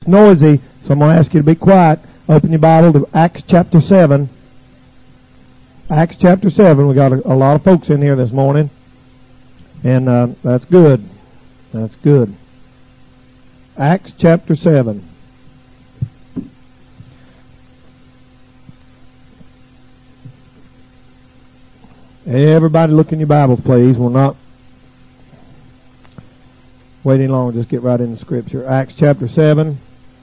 noisy, so I'm going to ask you to be quiet. Open your Bible to Acts chapter 7. Acts chapter 7. We got a lot of folks in here this morning. And that's good. That's good. Acts chapter 7. Everybody look in your Bibles, please. We're not waiting long. Just get right into Scripture. Acts chapter 7.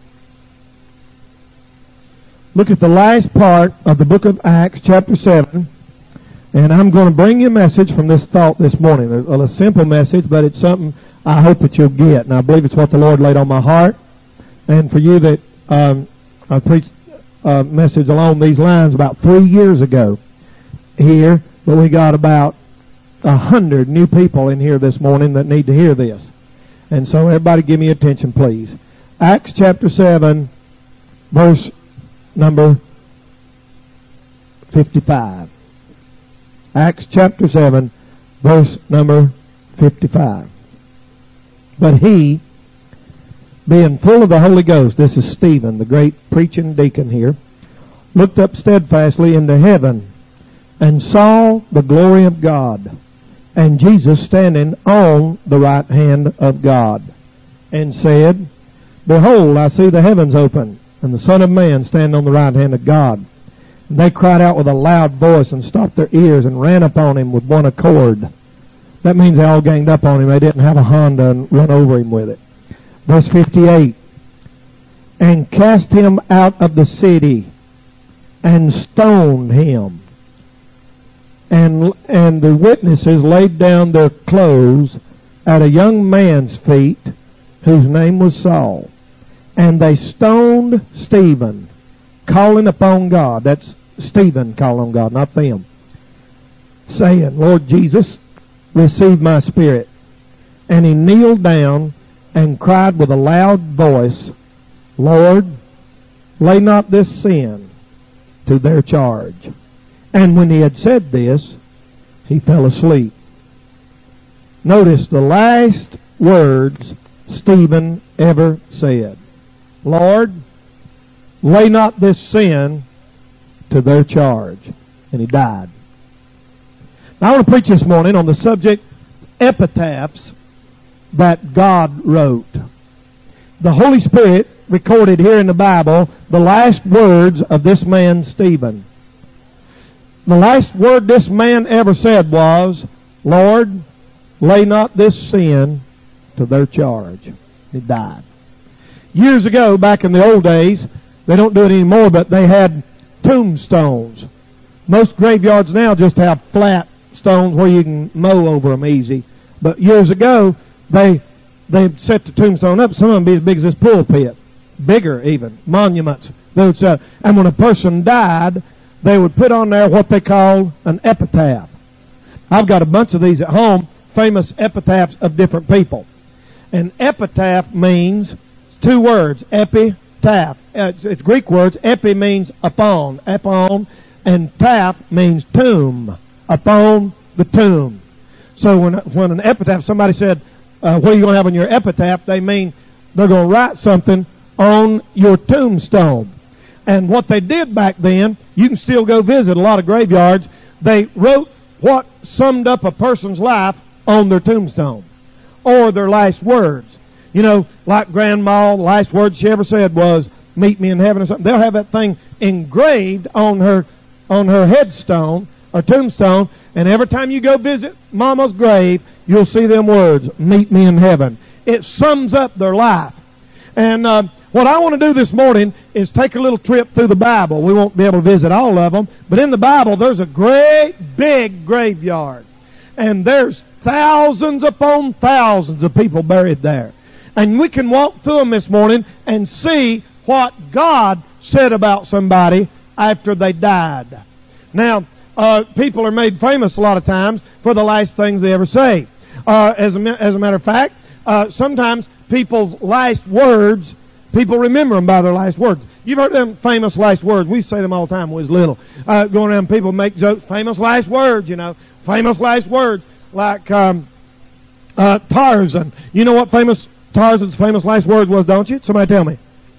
Look at the last part of the book of Acts chapter 7. And I'm going to bring you a message from this thought this morning. A simple message, but it's something I hope that you'll get. And I believe it's what the Lord laid on my heart. And for you that I preached a message along these lines about 3 years ago here. But we got about 100 new people in here this morning that need to hear this. And so everybody give me attention, please. Acts chapter 7, verse number 55. Acts chapter 7, verse number 55. But he, being full of the Holy Ghost, this is Stephen, the great preaching deacon here, looked up steadfastly into heaven, and saw the glory of God, and Jesus standing on the right hand of God, and said, Behold, I see the heavens open, and the Son of Man standing on the right hand of God. And they cried out with a loud voice, and stopped their ears, and ran upon him with one accord. That means they all ganged up on him. They didn't have a Honda and run over him with it. Verse 58, And cast him out of the city, and stoned him. And the witnesses laid down their clothes at a young man's feet, whose name was Saul. And they stoned Stephen, calling upon God. That's Stephen calling on God, not them. Saying, Lord Jesus, receive my spirit. And he kneeled down and cried with a loud voice, Lord, lay not this sin to their charge. And when he had said this, he fell asleep. Notice the last words Stephen ever said. Lord, lay not this sin to their charge. And he died. Now I want to preach this morning on the subject epitaphs that God wrote. The Holy Spirit recorded here in the Bible the last words of this man Stephen. The last word this man ever said was, Lord, lay not this sin to their charge. He died. Years ago, back in the old days, they don't do it anymore, but they had tombstones. Most graveyards now just have flat stones where you can mow over them easy. But years ago, they'd set the tombstone up. Some of them be as big as this pulpit. Bigger even. Monuments. They would say, and when a person died, they would put on there what they call an epitaph. I've got a bunch of these at home, famous epitaphs of different people. An epitaph means two words, epitaph. It's Greek words. Epi means upon, and taph means tomb, upon the tomb. So when an epitaph, somebody said, what are you going to have on your epitaph? They mean they're going to write something on your tombstone. And what they did back then, you can still go visit a lot of graveyards. They wrote what summed up a person's life on their tombstone, or their last words. You know, like Grandma, the last words she ever said was, meet me in heaven or something. They'll have that thing engraved on her headstone or tombstone, and every time you go visit Mama's grave, you'll see them words, meet me in heaven. It sums up their life. And what I want to do this morning is take a little trip through the Bible. We won't be able to visit all of them, but in the Bible there's a great big graveyard. And there's thousands upon thousands of people buried there. And we can walk through them this morning and see what God said about somebody after they died. Now, people are made famous a lot of times for the last things they ever say. As a matter of fact, sometimes people's last words, people remember them by their last words. You've heard them famous last words. We say them all the time when we was little. Going around, people make jokes, famous last words, famous last words. Like Tarzan. You know what Tarzan's famous last words was, don't you? Somebody tell me.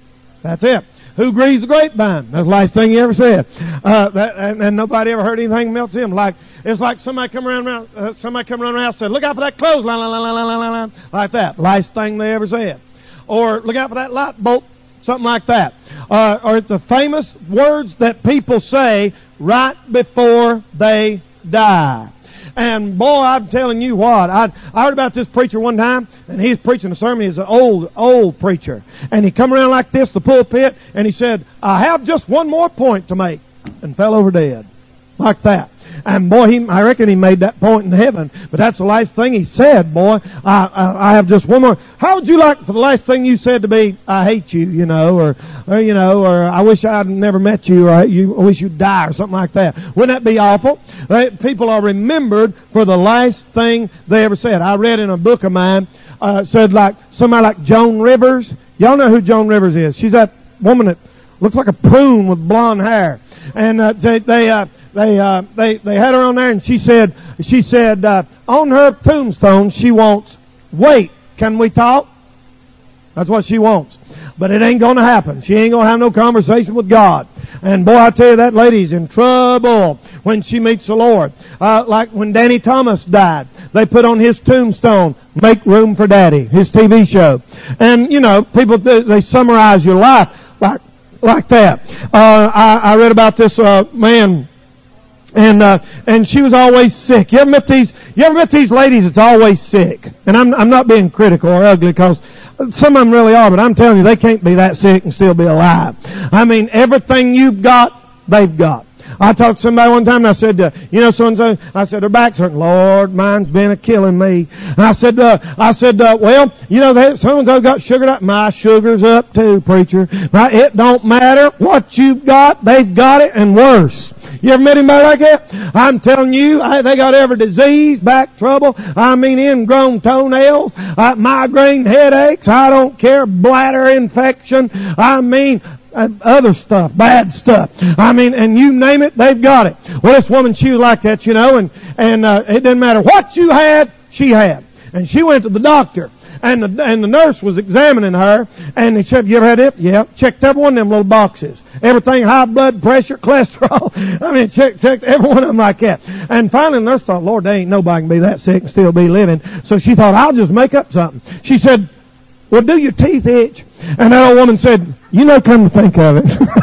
That's it. Who grieves the grapevine? That's the last thing he ever said. And nobody ever heard anything else him. It's like somebody come around and said, look out for that clothesline, like that. Last thing they ever said. Or look out for that light bolt, something like that. Or it's the famous words that people say right before they die. And boy, I'm telling you what, I heard about this preacher one time, and he was preaching a sermon. He's an old preacher. And he come around like this, the pulpit, and he said, I have just one more point to make, and fell over dead. Like that. And boy, I reckon he made that point in heaven. But that's the last thing he said, boy. I have just one more. How would you like for the last thing you said to be, I hate you, or I wish I'd never met you, or I wish you'd die, or something like that. Wouldn't that be awful? People are remembered for the last thing they ever said. I read in a book of mine, said like, somebody like Joan Rivers. Y'all know who Joan Rivers is. She's that woman that looks like a prune with blonde hair. And, they had her on there, and she said, on her tombstone, she wants, wait, can we talk? That's what she wants. But it ain't gonna happen. She ain't gonna have no conversation with God. And boy, I tell you, that lady's in trouble when she meets the Lord. Like when Danny Thomas died, they put on his tombstone, Make Room for Daddy, his TV show. And, people, they summarize your life like that. I read about this, man, and she was always sick. You ever met these ladies that's always sick? And I'm not being critical or ugly, because some of them really are, but I'm telling you, they can't be that sick and still be alive. I mean, everything you've got, they've got. I talked to somebody one time, and I said, so-and-so, I said, their back's hurting. Lord, mine's been a-killing me. And I said, well, so-and-so got sugared up. My sugar's up too, preacher. It don't matter what you've got, they've got it, and worse. You ever met anybody like that? I'm telling you, they got every disease, back trouble, ingrown toenails, migraine headaches, I don't care, bladder infection, other stuff, bad stuff. And you name it, they've got it. Well, this woman, she was like that, and it didn't matter what you had, she had. And she went to the doctor. And the nurse was examining her, and he said, you ever had it? Yeah. Checked every one of them little boxes. Everything, high blood pressure, cholesterol. Checked every one of them like that. And finally the nurse thought, Lord, there ain't nobody can be that sick and still be living. So she thought, I'll just make up something. She said, well, do your teeth itch? And that old woman said, come to think of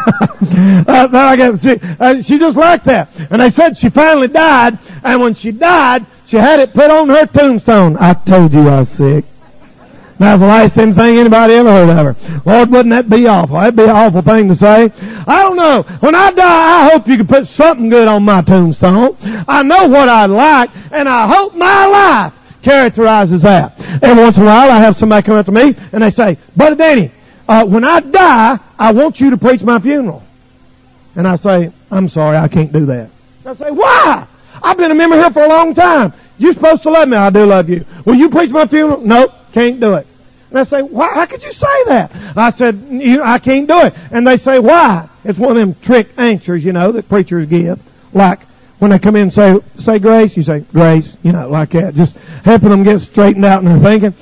it. She just liked that. And they said she finally died, and when she died, she had it put on her tombstone. I told you I was sick. That's the last thing anybody ever heard of her. Lord, wouldn't that be awful? That'd be an awful thing to say. I don't know. When I die, I hope you can put something good on my tombstone. I know what I'd like, and I hope my life characterizes that. Every once in a while, I have somebody come up to me, and they say, Brother Danny, when I die, I want you to preach my funeral. And I say, I'm sorry, I can't do that. I say, why? I've been a member here for a long time. You're supposed to love me. I do love you. Will you preach my funeral? Nope, can't do it. And I say, why? How could you say that? I said, I can't do it. And they say, why? It's one of them trick answers, that preachers give. Like, when they come in and say grace, you say, grace, like that. Just helping them get straightened out in their thinking.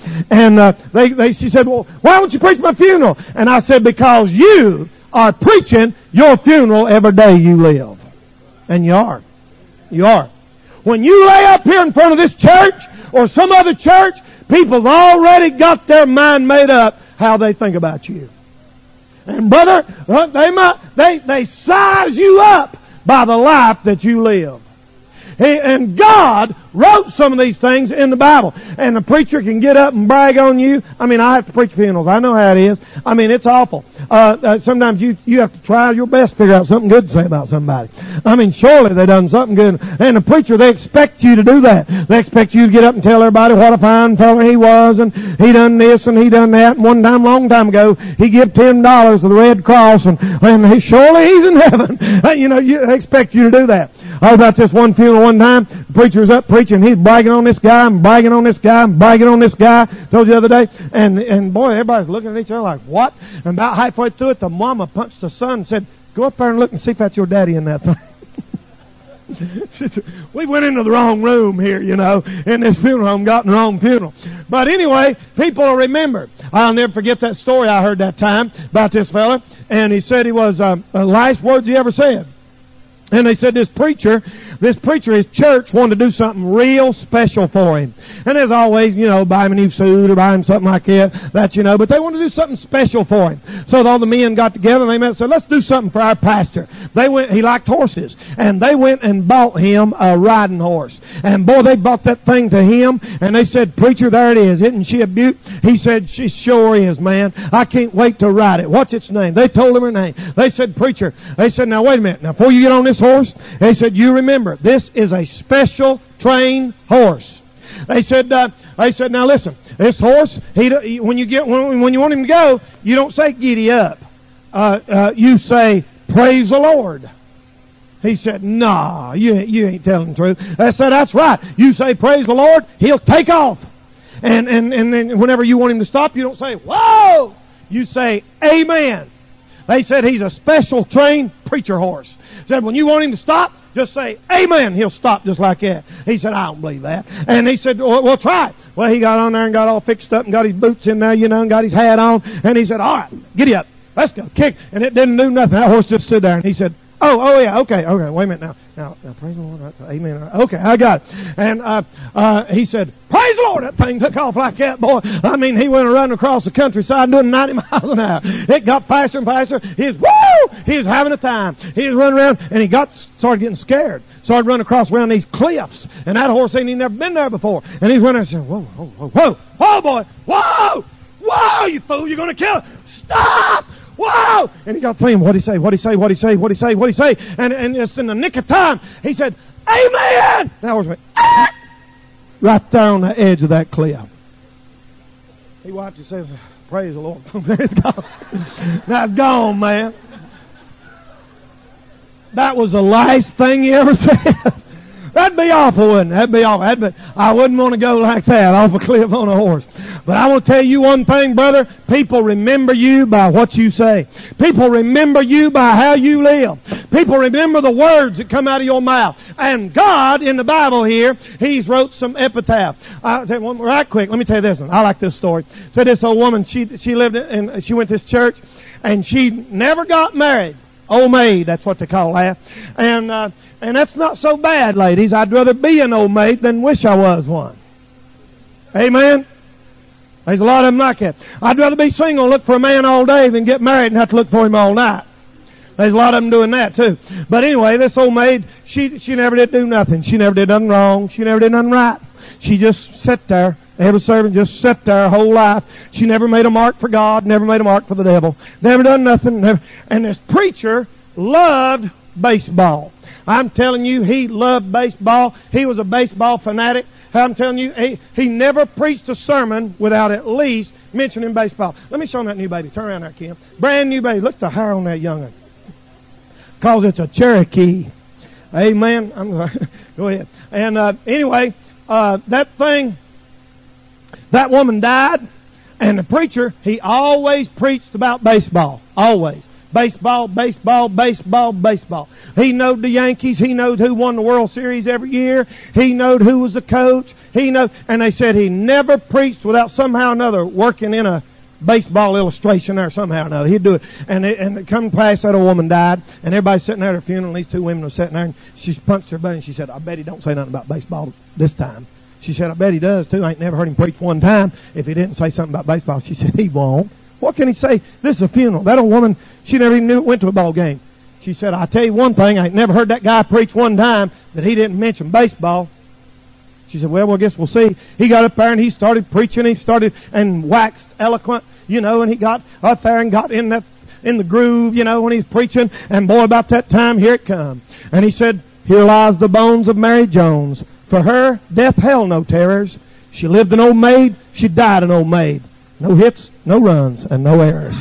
And, she said, well, why don't you preach my funeral? And I said, because you are preaching your funeral every day you live. And you are. You are. When you lay up here in front of this church or some other church, people have already got their mind made up how they think about you. And brother, they size you up by the life that you live. And God wrote some of these things in the Bible. And the preacher can get up and brag on you. I have to preach funerals. I know how it is. It's awful. Sometimes you have to try your best to figure out something good to say about somebody. Surely they done something good. And the preacher, they expect you to do that. They expect you to get up and tell everybody what a fine fella he was, and he done this and he done that. And one time, long time ago, he gave $10 to the Red Cross, and surely he's in heaven. They expect you to do that. I heard about this one funeral one time. The preacher was up preaching. He's bragging on this guy and bragging on this guy and bragging on this guy. Told you the other day. And boy, everybody's looking at each other like, what? And about halfway through it, the mama punched the son and said, go up there and look and see if that's your daddy in that thing. We went into the wrong room here, in this funeral home, got in the wrong funeral. But anyway, people will remember. I'll never forget that story I heard that time about this fella. And he said he was, the last words he ever said. And they said this preacher, his church wanted to do something real special for him. And as always, buy him a new suit or buy him something like that, but they wanted to do something special for him. So all the men got together and they met and said, let's do something for our pastor. He liked horses. And they went and bought him a riding horse. And boy, they bought that thing to him and they said, preacher, there it is. Isn't she a beaut? He said, she sure is, man. I can't wait to ride it. What's its name? They told him her name. They said, preacher, now wait a minute. Now before you get on this horse, they said, you remember, this is a special trained horse. They said, now listen, this horse, when you want him to go, you don't say giddy up. You say, praise the Lord. He said, nah, you ain't telling the truth. They said, that's right. You say, praise the Lord, he'll take off. And then whenever you want him to stop, you don't say, whoa! You say, amen. They said he's a special trained preacher horse. Said when you want him to stop, just say, amen. He'll stop just like that. He said, I don't believe that. And he said, well, try it. Well, he got on there and got all fixed up and got his boots in there, and got his hat on. And he said, all right, giddy up. Let's go. Kick. And it didn't do nothing. That horse just stood there. And he said, oh yeah, okay, wait a minute now, praise the Lord, amen. Okay, I got it. And he said, praise the Lord. That thing took off like that, boy. I mean, he went running across the countryside doing 90 miles an hour. It got faster and faster. He was having a time. He was running around and he started getting scared. Started running around these cliffs. And that horse ain't even never been there before. And he's running and saying, whoa, boy, whoa, you fool, you're going to kill it. Stop! Whoa! And he got thinking, what'd he say? And just in the nick of time, he said, amen! That horse went, ah! Right there on the edge of that cliff. He watched and says, praise the Lord. It's gone. That's gone, man. That was the last thing he ever said. That'd be awful, wouldn't it? That'd be awful. I wouldn't want to go like that off a cliff on a horse. But I want to tell you one thing, brother. People remember you by what you say. People remember you by how you live. People remember the words that come out of your mouth. And God, in the Bible here, He's wrote some epitaph. I'll tell you one right quick. Let me tell you this one. I like this story. So this old woman, she lived in, she went to this church, and she never got married. Old maid, that's what they call that. And that's not so bad, ladies. I'd rather be an old maid than wish I was one. Amen? There's a lot of them like that. I'd rather be single and look for a man all day than get married and have to look for him all night. There's a lot of them doing that too. But anyway, this old maid, she never did do nothing. She never did nothing wrong. She never did nothing right. She just sat there. Every servant just sat there her whole life. She never made a mark for God, never made a mark for the devil. Never done nothing. And this preacher loved baseball. I'm telling you, he loved baseball. He was a baseball fanatic. I'm telling you, he never preached a sermon without at least mentioning baseball. Let me show him that new baby. Turn around there, Kim. Brand new baby. Look at the hair on that young'un. Because it's a Cherokee. Amen. Go ahead. And anyway, that woman died, and the preacher, he always preached about baseball. Always. Baseball, baseball, baseball, baseball. He knowed the Yankees. He knowed who won the World Series every year. He knowed who was the coach. And they said he never preached without somehow or another working in a baseball illustration there somehow or another. He'd do it. And it come past that old woman died, and everybody's sitting there at her funeral, and these two women were sitting there, and she punched her belly, and she said, I bet he don't say nothing about baseball this time. She said, I bet he does too. I ain't never heard him preach one time if he didn't say something about baseball. She said, he won't. What can he say? This is a funeral. That old woman, she never even went to a ball game. She said, I tell you one thing, I ain't never heard that guy preach one time that he didn't mention baseball. She said, well, I guess we'll see. He got up there and he started preaching. He started and waxed eloquent, and he got up there and got in the groove, when he's preaching. And boy, about that time, here it come. And he said, here lies the bones of Mary Jones. For her, death held no terrors. She lived an old maid. She died an old maid. No hits, no runs, and no errors.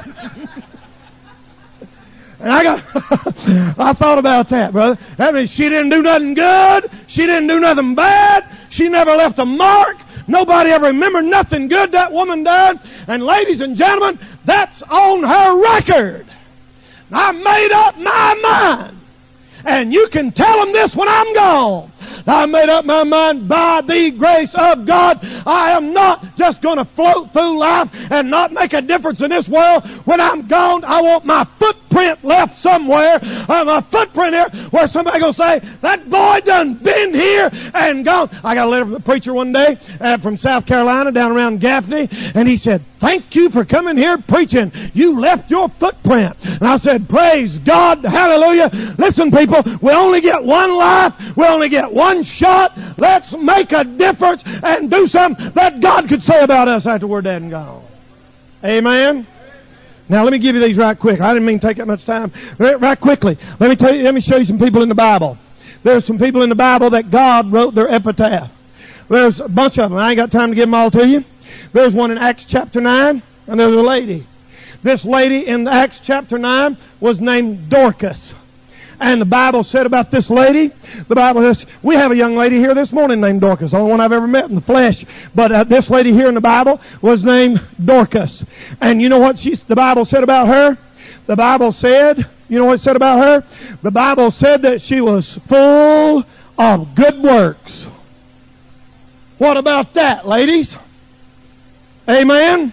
And I thought about that, brother. That means she didn't do nothing good. She didn't do nothing bad. She never left a mark. Nobody ever remembered nothing good that woman done. And ladies and gentlemen, that's on her record. I made up my mind. And you can tell them this when I'm gone. I made up my mind by the grace of God. I am not just going to float through life and not make a difference in this world. When I'm gone, I want my footprint left somewhere. My footprint here where somebody going to say, that boy done been here and gone. I got a letter from the preacher one day from South Carolina down around Gaffney, and he said, thank you for coming here preaching. You left your footprint. And I said, praise God, hallelujah. Listen, people, we only get one life. We only get one shot. Let's make a difference and do something that God could say about us after we're dead and gone. Amen. Now let me give you these right quick. I didn't mean to take that much time. Right quickly. Let me show you some people in the Bible. There's some people in the Bible that God wrote their epitaph. There's a bunch of them. I ain't got time to give them all to you. There's one in Acts chapter 9, and there's a lady. This lady in Acts chapter 9 was named Dorcas. And the Bible said about this lady, the Bible says, we have a young lady here this morning named Dorcas, the only one I've ever met in the flesh. But this lady here in the Bible was named Dorcas. And you know what the Bible said about her? The Bible said, you know what it said about her? The Bible said that she was full of good works. What about that, ladies? Amen?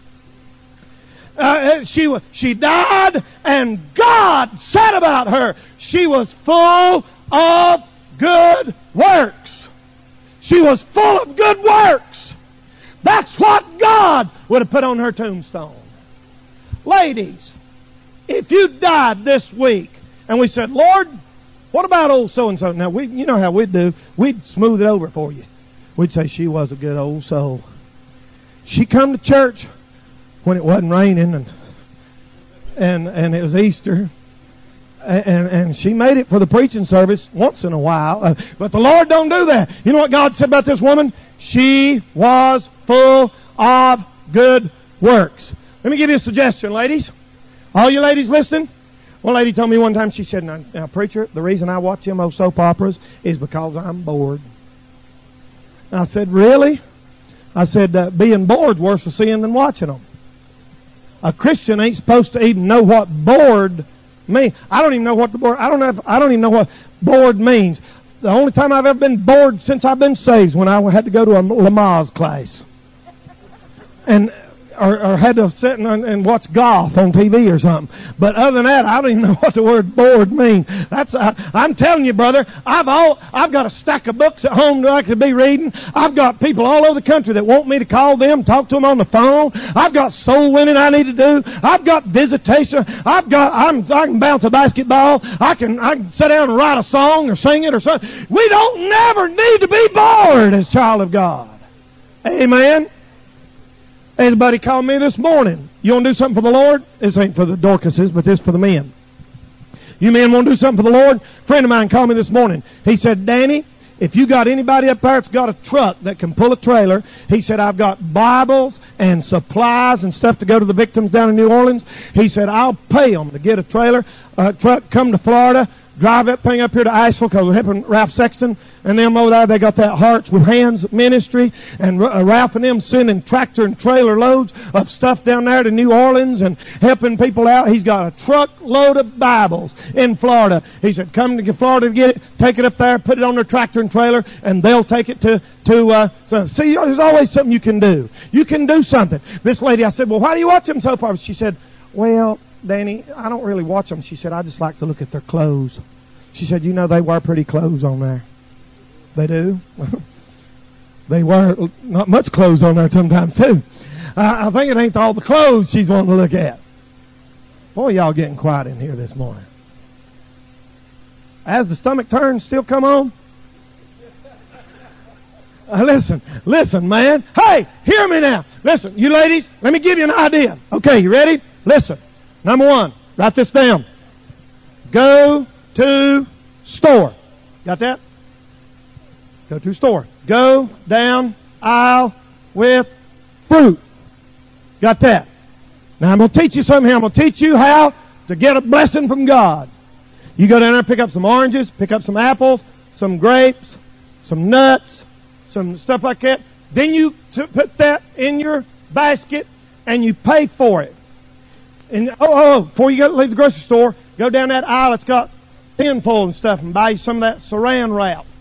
She died, and God said about her, she was full of good works. She was full of good works. That's what God would have put on her tombstone. Ladies, if you died this week, and we said, Lord, what about old so-and-so? Now, you know how we'd do. We'd smooth it over for you. We'd say she was a good old soul. She come to church when it wasn't raining and it was Easter. And she made it for the preaching service once in a while. But the Lord don't do that. You know what God said about this woman? She was full of good works. Let me give you a suggestion, ladies. All you ladies listening? One lady told me one time, she said, now preacher, the reason I watch them old soap operas is because I'm bored. And I said, really? I said, being bored's worse a sin than watching them. A Christian ain't supposed to even know what bored means. I don't even know what I don't even know what bored means. The only time I've ever been bored since I've been saved is when I had to go to a Lamaze class. Or had to sit and watch golf on TV or something. But other than that, I don't even know what the word bored means. I'm telling you, brother, I've got a stack of books at home that I could be reading. I've got people all over the country that want me to call them, talk to them on the phone. I've got soul winning I need to do. I've got visitation. I can bounce a basketball. I can sit down and write a song or sing it or something. We don't never need to be bored as child of God. Amen. Anybody called me this morning. You want to do something for the Lord? This ain't for the Dorcases, but this for the men. You men want to do something for the Lord? A friend of mine called me this morning. He said, Danny, if you got anybody up there that's got a truck that can pull a trailer, he said, I've got Bibles and supplies and stuff to go to the victims down in New Orleans. He said, I'll pay them to get a trailer, truck, come to Florida, drive that thing up here to Asheville, because we're helping Ralph Sexton and them over there. They got that Hearts with Hands ministry, and Ralph and them sending tractor and trailer loads of stuff down there to New Orleans and helping people out. He's got a truckload of Bibles in Florida. He said, come to Florida to get it, take it up there, put it on their tractor and trailer, and they'll take it to see, there's always something you can do. You can do something. This lady, I said, well, why do you watch them so far? She said, well, Danny, I don't really watch them. She said, I just like to look at their clothes. She said, you know, they wear pretty clothes on there. They do. They wear not much clothes on there sometimes, too. I think it ain't all the clothes she's wanting to look at. Boy, y'all getting quiet in here this morning. As the stomach turns, still come on? Listen, man. Hey, hear me now. Listen, you ladies, let me give you an idea. Okay, you ready? Listen. Number one, write this down. Go to store. Got that? Go to store. Go down aisle with fruit. Got that? Now I'm going to teach you something here. I'm going to teach you how to get a blessing from God. You go down there and pick up some oranges, pick up some apples, some grapes, some nuts, some stuff like that. Then you put that in your basket and you pay for it. And before you leave the grocery store, go down that aisle. It's got tin foil and stuff, and buy you some of that Saran wrap.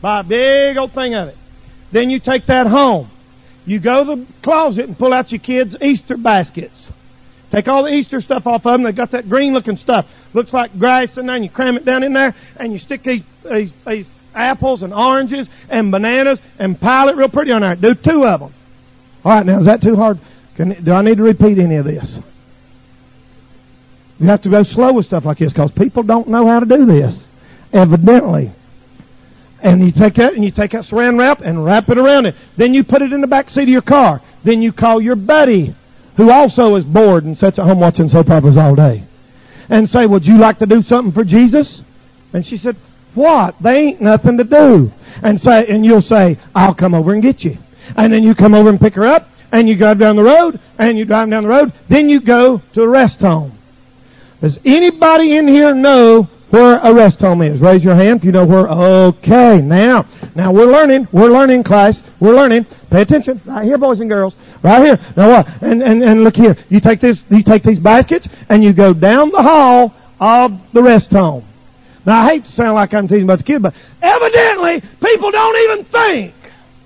Buy a big old thing of it. Then you take that home. You go to the closet and pull out your kids' Easter baskets. Take all the Easter stuff off of them. They've got that green-looking stuff. Looks like grass in there, and you cram it down in there, and you stick these apples and oranges and bananas and pile it real pretty on there. Do 2 of them. All right, now, is that too hard? Do I need to repeat any of this? You have to go slow with stuff like this because people don't know how to do this, evidently. And you take that saran wrap and wrap it around it. Then you put it in the back seat of your car. Then you call your buddy, who also is bored and sits at home watching soap operas all day, and say, would you like to do something for Jesus? And she said, what? They ain't nothing to do. And you'll say, I'll come over and get you. And then you come over and pick her up, and you drive down the road, and you drive down the road. Then you go to a rest home. Does anybody in here know where a rest home is? Raise your hand if you know where. Okay, now we're learning, class. We're learning. Pay attention. Right here, boys and girls. Right here. Now what? And look here. You take these baskets and you go down the hall of the rest home. Now I hate to sound like I'm teaching about the kids, but evidently people don't even think.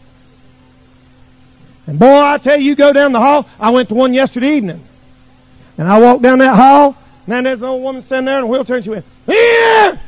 And boy, I tell you go down the hall. I went to one yesterday evening. And I walked down that hall. Now there's an old woman standing there in a wheelchair, and she went, yeah!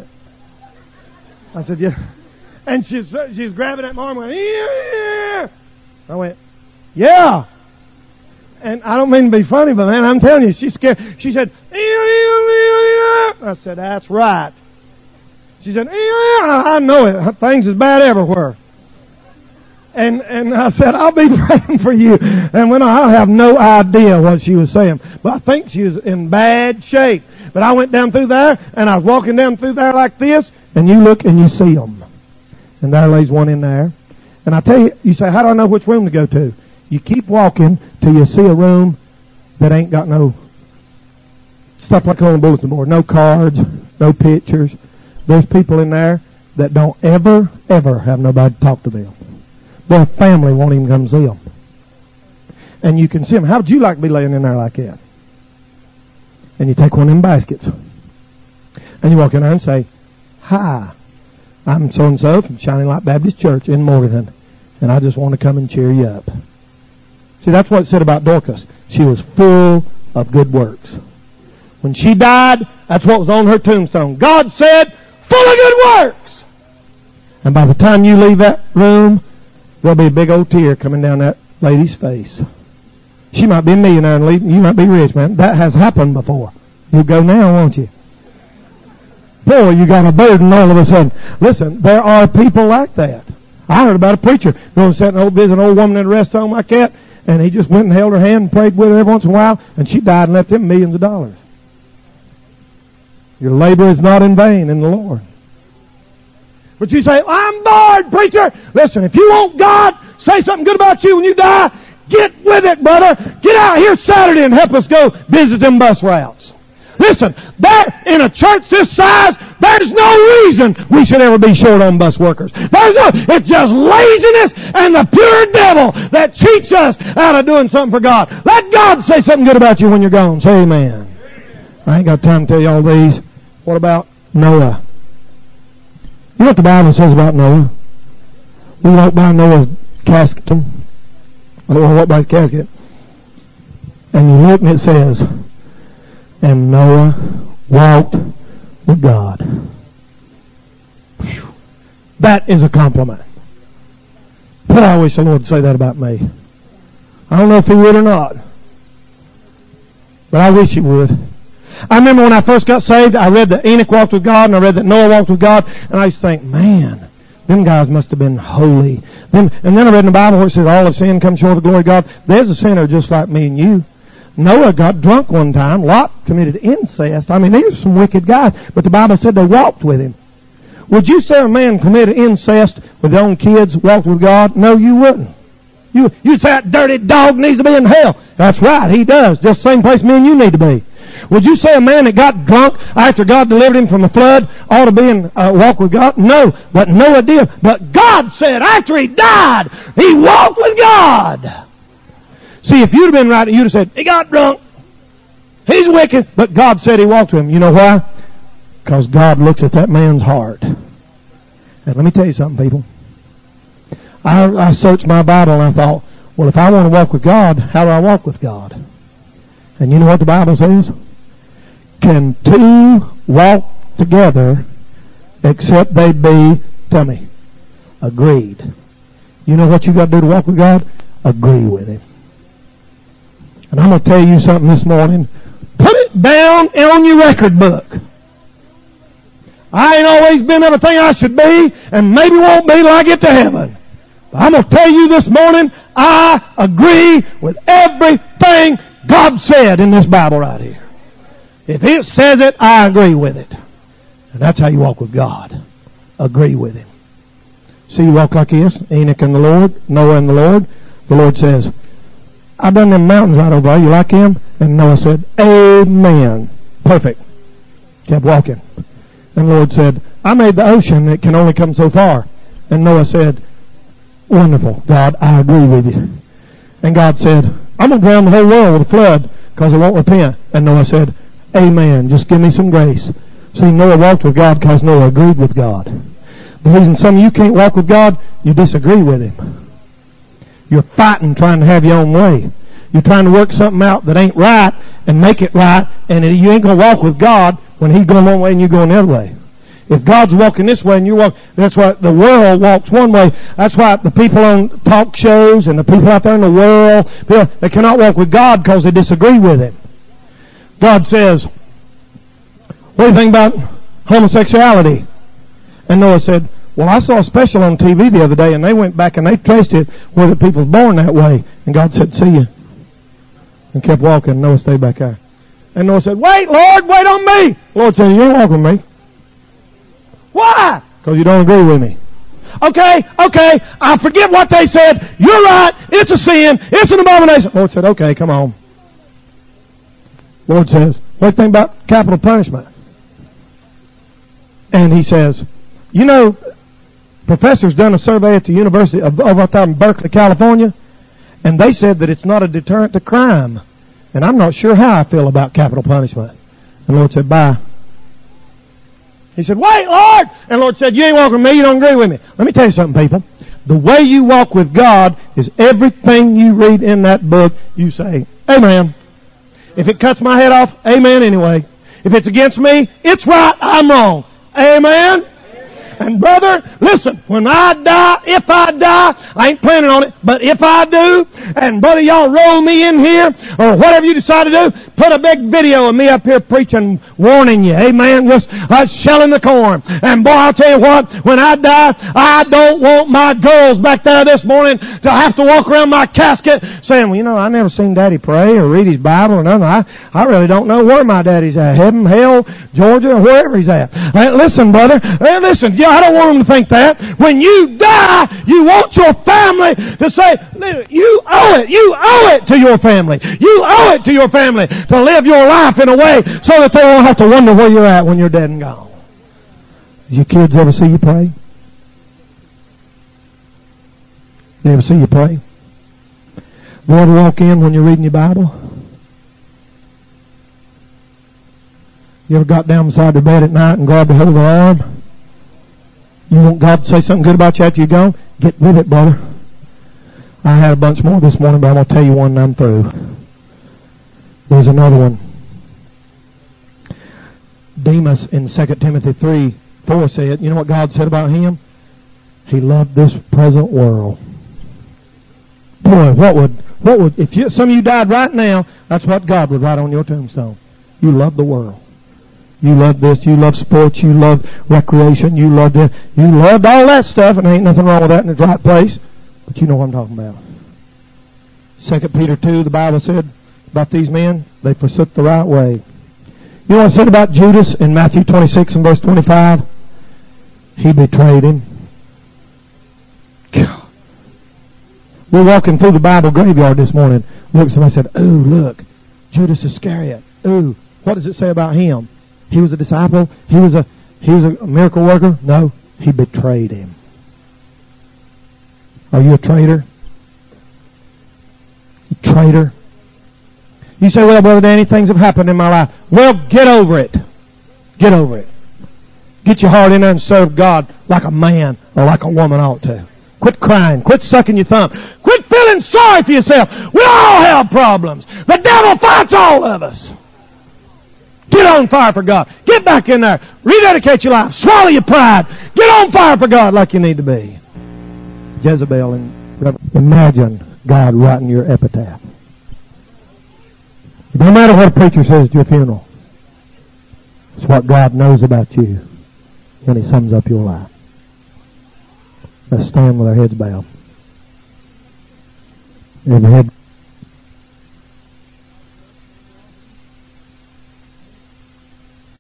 I said, yeah. And she's grabbing at my arm and went, yeah! I went, yeah! And I don't mean to be funny, but man, I'm telling you, she's scared. She said, yeah! I said, that's right. She said, yeah! I know it. Things is bad everywhere. And I said, I'll be praying for you. And when I have no idea what she was saying. But I think she was in bad shape. But I went down through there, and I was walking down through there like this, and you look and you see them. And there lays one in there. And I tell you, you say, how do I know which room to go to? You keep walking till you see a room that ain't got no stuff like on the bulletin board. No cards, no pictures. There's people in there that don't ever have nobody to talk to them. Their family won't even come see them. And you can see them. How would you like to be laying in there like that? And you take one of them baskets. And you walk in there and say, hi, I'm so-and-so from Shining Light Baptist Church in Morganton. And I just want to come and cheer you up. See, that's what it said about Dorcas. She was full of good works. When she died, that's what was on her tombstone. God said, full of good works. And by the time you leave that room, there'll be a big old tear coming down that lady's face. She might be a millionaire and leaving. You might be rich, man. That has happened before. You'll go now, won't you? Boy, you got a burden all of a sudden. Listen, there are people like that. I heard about a preacher going to visit an old woman in a rest home like that, and he just went and held her hand and prayed with her every once in a while, and she died and left him millions of dollars. Your labor is not in vain in the Lord. But you say, I'm bored, preacher. Listen, if you want God, say something good about you when you die, get with it, brother. Get out here Saturday and help us go visit them bus routes. Listen, in a church this size, there's no reason we should ever be short on bus workers. It's just laziness and the pure devil that cheats us out of doing something for God. Let God say something good about you when you're gone. Say amen. I ain't got time to tell you all these. What about Noah? You know what the Bible says about Noah? We walked by Noah's casket. I don't walk by his casket. And you look and it says, and Noah walked with God. Whew. That is a compliment. But I wish the Lord would say that about me. I don't know if He would or not. But I wish He would. I remember when I first got saved, I read that Enoch walked with God, and I read that Noah walked with God, and I used to think, man, them guys must have been holy. And then I read in the Bible where it says all of sin comes short of the glory of God. There's a sinner just like me and you. Noah got drunk one time. Lot committed incest. I mean, these are some wicked guys, but the Bible said they walked with him. Would you say a man committed incest with his own kids walked with God? No, you wouldn't. You'd say that dirty dog needs to be in hell. That's right, he does. Just the same place me and you need to be. Would you say a man that got drunk after God delivered him from the flood ought to be in walk with God? No, but Noah did. But God said after he died, he walked with God. See, if you'd have been right, you'd have said, he got drunk. He's wicked. But God said he walked with him. You know why? Because God looks at that man's heart. And let me tell you something, people. I searched my Bible and I thought, well, if I want to walk with God, how do I walk with God? And you know what the Bible says? Can two walk together except they be, tell me, agreed? You know what you got to do to walk with God? Agree with Him. And I'm going to tell you something this morning. Put it down on your record book. I ain't always been everything I should be, and maybe won't be till I get to heaven. But I'm going to tell you this morning, I agree with everything God said in this Bible right here. If it says it, I agree with it. And that's how you walk with God. Agree with Him. See, you walk like this, Enoch and the Lord, Noah and the Lord. The Lord says, I done them mountains right over there. You like them? And Noah said, Amen. Perfect. Kept walking. And the Lord said, I made the ocean. It can only come so far. And Noah said, wonderful, God, I agree with you. And God said, I'm going to drown the whole world with a flood because I won't repent. And Noah said, Amen. Just give me some grace. See, Noah walked with God because Noah agreed with God. The reason some of you can't walk with God, you disagree with Him. You're fighting trying to have your own way. You're trying to work something out that ain't right and make it right, and you ain't going to walk with God when He's going one way and you're going the other way. If God's walking this way and you walk, that's why the world walks one way. That's why the people on talk shows and the people out there in the world, they cannot walk with God because they disagree with Him. God says, what do you think about homosexuality? And Noah said, well, I saw a special on TV the other day, and they went back and they traced it where the people's born that way. And God said, see you. And kept walking. Noah stayed back there. And Noah said, wait, Lord, wait on me. The Lord said, you ain't walking with me. Why? Because you don't agree with me. Okay, I forget what they said. You're right. It's a sin. It's an abomination. The Lord said, okay, come on. The Lord says, what do you think about capital punishment? And he says, you know, professors done a survey at the University of over there in Berkeley, California, and they said that it's not a deterrent to crime. And I'm not sure how I feel about capital punishment. And the Lord said, bye. He said, wait, Lord! And the Lord said, you ain't walking with me, you don't agree with me. Let me tell you something, people. The way you walk with God is everything you read in that book, you say, Amen. If it cuts my head off, Amen anyway. If it's against me, it's right, I'm wrong. Amen? And brother, listen, when I die, if I die, I ain't planning on it, but if I do, and brother, y'all roll me in here, or whatever you decide to do, put a big video of me up here preaching, warning you, amen, just shelling the corn. And boy, I'll tell you what, when I die, I don't want my girls back there this morning to have to walk around my casket saying, well, you know, I never seen Daddy pray or read his Bible or nothing. I really don't know where my daddy's at, heaven, hell, Georgia, or wherever he's at. Listen, brother, listen, yeah, I don't want them to think that. When you die, you want your family to say, you owe it to your family. You owe it to your family to live your life in a way so that they won't have to wonder where you're at when you're dead and gone. Your kids ever see you pray? They ever see you pray? You ever walk in when you're reading your Bible? You ever got down beside their bed at night and grabbed a hold of their arm? You want God to say something good about you after you're gone? Get with it, brother. I had a bunch more this morning, but I'm going to tell you one and I'm through. There's another one. Demas in 2 Timothy 3:4 said, you know what God said about him? He loved this present world. Boy, what would, if some of you died right now, that's what God would write on your tombstone. You love the world. You love this, you love sports, you love recreation, you loved all that stuff, and there ain't nothing wrong with that in its right place. But you know what I'm talking about. 2 Peter 2, the Bible said about these men, they forsook the right way. You know what it said about Judas in Matthew 26 and verse 25? He betrayed him. God. We're walking through the Bible graveyard this morning. Look, somebody said, ooh, look, Judas Iscariot. Ooh, what does it say about him? He was a disciple. He was a miracle worker. No, he betrayed him. Are you a traitor? You traitor? You say, well, Brother Danny, things have happened in my life. Well, get over it. Get over it. Get your heart in there and serve God like a man or like a woman ought to. Quit crying. Quit sucking your thumb. Quit feeling sorry for yourself. We all have problems. The devil fights all of us. Get on fire for God. Get back in there. Rededicate your life. Swallow your pride. Get on fire for God like you need to be. Jezebel and imagine God writing your epitaph. It don't matter what a preacher says at your funeral. It's what God knows about you when He sums up your life. Let's stand with our heads bowed. Every head